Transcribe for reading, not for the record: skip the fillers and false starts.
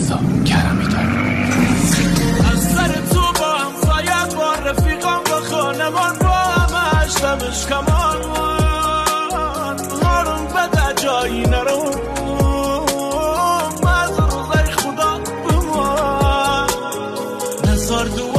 رضا کرمی داره. از سر تو با همسایت با رفیقان با خانمان با همش دمش کمان هارون بده جایی نرو مز روزای خدا بمان نزار دو